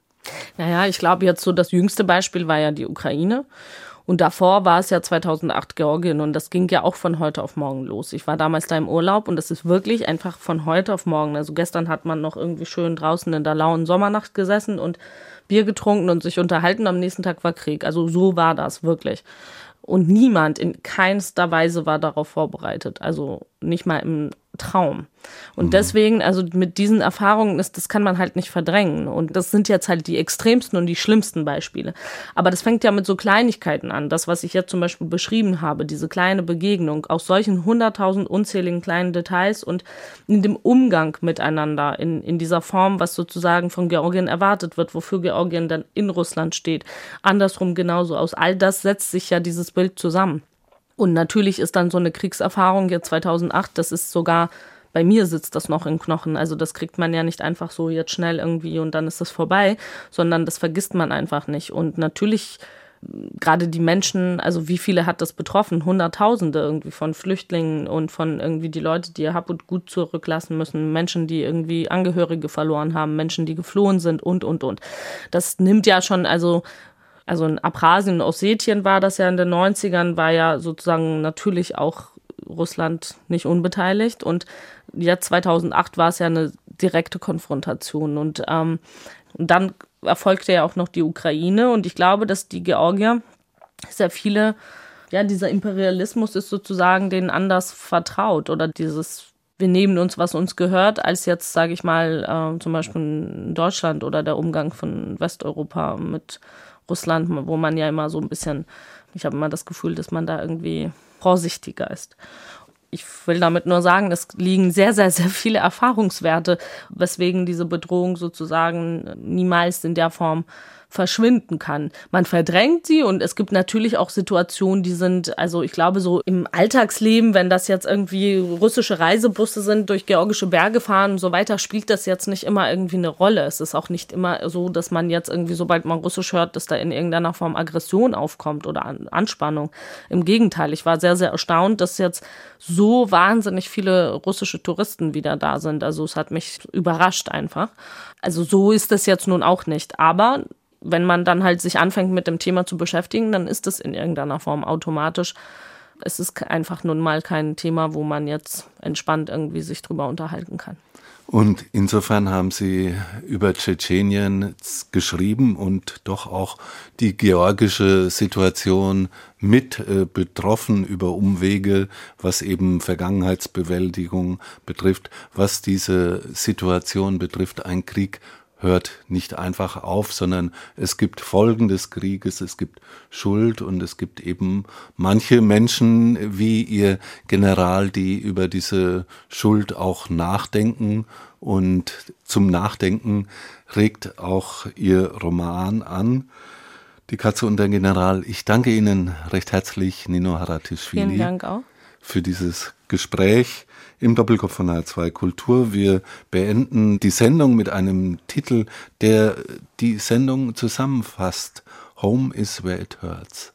Naja, ich glaube jetzt so, das jüngste Beispiel war ja die Ukraine. Und davor war es ja zweitausendacht Georgien und das ging ja auch von heute auf morgen los. Ich war damals da im Urlaub und das ist wirklich einfach von heute auf morgen. Also gestern hat man noch irgendwie schön draußen in der lauen Sommernacht gesessen und Bier getrunken und sich unterhalten. Am nächsten Tag war Krieg. Also so war das wirklich. Und niemand in keinster Weise war darauf vorbereitet. Also nicht mal im Traum. Und mhm. deswegen, also mit diesen Erfahrungen, ist, das kann man halt nicht verdrängen. Und das sind jetzt halt die extremsten und die schlimmsten Beispiele. Aber das fängt ja mit so Kleinigkeiten an. Das, was ich jetzt zum Beispiel beschrieben habe, diese kleine Begegnung aus solchen hunderttausend unzähligen kleinen Details und in dem Umgang miteinander, in, in dieser Form, was sozusagen von Georgien erwartet wird, wofür Georgien dann in Russland steht. Andersrum genauso. Aus all das setzt sich ja dieses Bild zusammen. Und natürlich ist dann so eine Kriegserfahrung jetzt zweitausendacht, das ist sogar, bei mir sitzt das noch in Knochen. Also das kriegt man ja nicht einfach so jetzt schnell irgendwie und dann ist das vorbei, sondern das vergisst man einfach nicht. Und natürlich gerade die Menschen, also wie viele hat das betroffen? Hunderttausende irgendwie von Flüchtlingen und von irgendwie die Leute, die ihr Hab und Gut zurücklassen müssen, Menschen, die irgendwie Angehörige verloren haben, Menschen, die geflohen sind und, und, und. Das nimmt ja schon, also Also in Abchasien und Ossetien war das ja in den neunzigern, war ja sozusagen natürlich auch Russland nicht unbeteiligt. Und jetzt zweitausendacht war es ja eine direkte Konfrontation. Und ähm, dann erfolgte ja auch noch die Ukraine. Und ich glaube, dass die Georgier sehr viele, ja, dieser Imperialismus ist sozusagen denen anders vertraut. Oder dieses, wir nehmen uns, was uns gehört, als jetzt, sage ich mal, äh, zum Beispiel in Deutschland oder der Umgang von Westeuropa mit Russland, wo man ja immer so ein bisschen, ich habe immer das Gefühl, dass man da irgendwie vorsichtiger ist. Ich will damit nur sagen, es liegen sehr, sehr, sehr viele Erfahrungswerte, weswegen diese Bedrohung sozusagen niemals in der Form verschwinden kann. Man verdrängt sie und es gibt natürlich auch Situationen, die sind, also ich glaube so im Alltagsleben, wenn das jetzt irgendwie russische Reisebusse sind, durch georgische Berge fahren und so weiter, spielt das jetzt nicht immer irgendwie eine Rolle. Es ist auch nicht immer so, dass man jetzt irgendwie, sobald man Russisch hört, dass da in irgendeiner Form Aggression aufkommt oder Anspannung. Im Gegenteil, ich war sehr, sehr erstaunt, dass jetzt so wahnsinnig viele russische Touristen wieder da sind. Also es hat mich überrascht einfach. Also so ist das jetzt nun auch nicht. Aber wenn man dann halt sich anfängt mit dem Thema zu beschäftigen, dann ist es in irgendeiner Form automatisch. Es ist einfach nun mal kein Thema, wo man jetzt entspannt irgendwie sich drüber unterhalten kann. Und insofern haben Sie über Tschetschenien geschrieben und doch auch die georgische Situation mit äh, betroffen über Umwege, was eben Vergangenheitsbewältigung betrifft, was diese Situation betrifft, ein Krieg hört nicht einfach auf, sondern es gibt Folgen des Krieges, es gibt Schuld und es gibt eben manche Menschen wie Ihr General, die über diese Schuld auch nachdenken und zum Nachdenken regt auch Ihr Roman an. Die Katze und der General. Ich danke Ihnen recht herzlich, Nino Haratischvili. Vielen Dank auch. Für dieses Gespräch im Doppelkopf von H R zwei Kultur. Wir beenden die Sendung mit einem Titel, der die Sendung zusammenfasst. Home is where it hurts.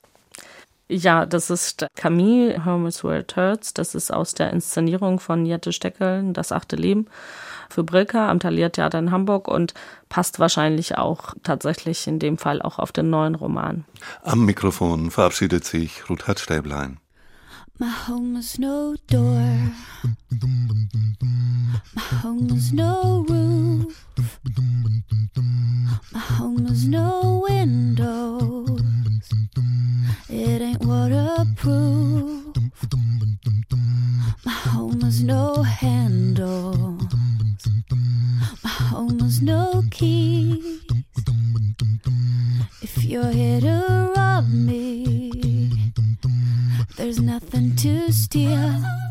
Ja, das ist Camille, Home is where it hurts. Das ist aus der Inszenierung von Jette Steckel, Das achte Leben, für Brilka am Thalia Theater in Hamburg und passt wahrscheinlich auch tatsächlich in dem Fall auch auf den neuen Roman. Am Mikrofon verabschiedet sich Ruthard Stäblein. My home is no door. My home is no roof. My home is no window. It ain't waterproof. My home is no handle. My home is no key. If you're here to rob me, there's nothing to steal.